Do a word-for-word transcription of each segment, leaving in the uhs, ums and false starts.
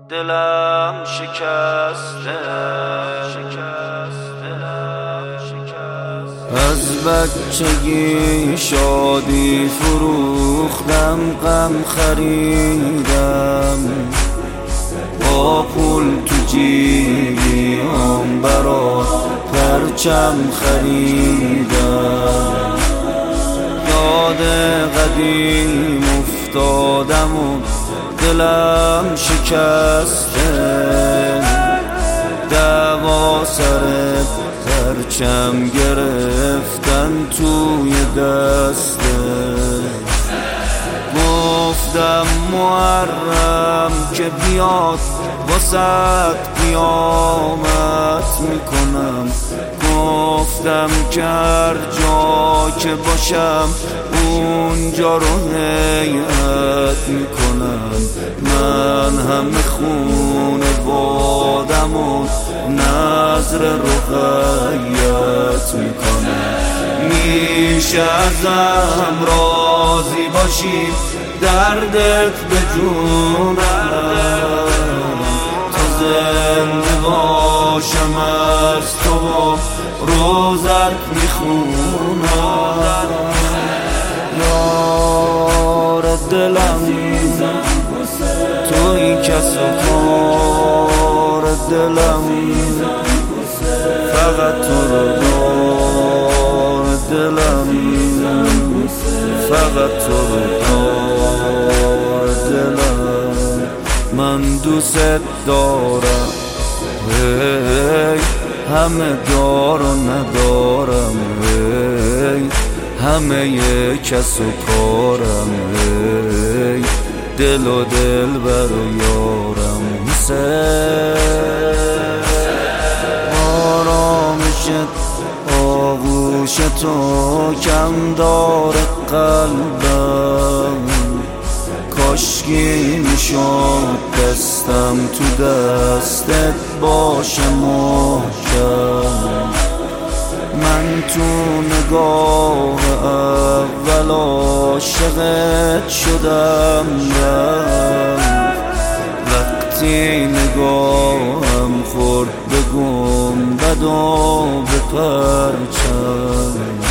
دلم شکسته از بچگی شادی فروختم، غم خریدم، با پول تو جیبم برات پرچم خریدم. یاد قدیم افتادم و دلم شکسته، دعوا سر پرچم گرفتن توی دسته. گفتم محرم که بیاد واسط قیامت میکنم، گفتم که هر جا که باشم اونجا رو هیئت میکنم. من همه خونه بادم و نظر رقیت میکنم. میشه ازم راضی باشی دردت به جونم، تا زنده باشم از تو و روزت میخونم. یار دلم توی کس و کار دلم، فقط تو رو دار دلم، فقط تو رو دار دلم. من دوست دارم، هی همه دار و ندارم، هی همه یه کس و کارم، هی دل و دل بر و یارم. حسین آرامشت آغوش تو کم داره قلبم، کاشکی میشد دستم تو دستت باشه محکم. من تو نگاه اول عاشقت شدم، وقتی نگاهم خورد به گنبد و به پرچم.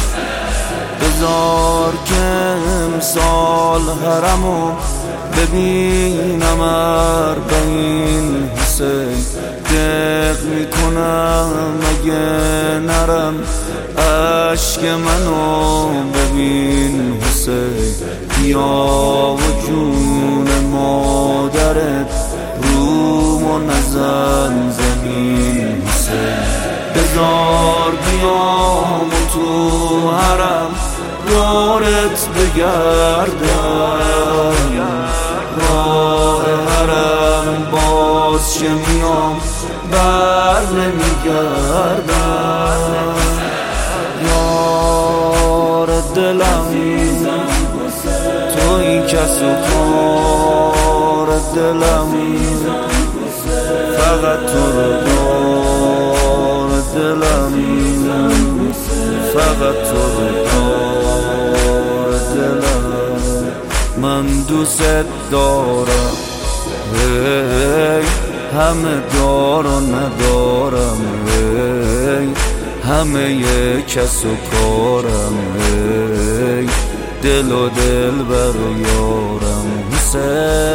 بذار که امسال حرمو ببینم اربعین حسین، دق میکنم اگه نرم عشق منو ببین حسین. بیا و جون مادرت رومو نزن زمین حسین. بذار بیام و تو حرم یارت بگردم، راه حرم باز چه میام بر نمیگردم. یار دلم توی کس و کار دلم، فقط تو رو دار دلم، فقط تو رو دار دلم. من دوست دارم، هی همه دار و ندارم، هی همه یه کس و کارم، هی دل و دل بر و یارم. حسین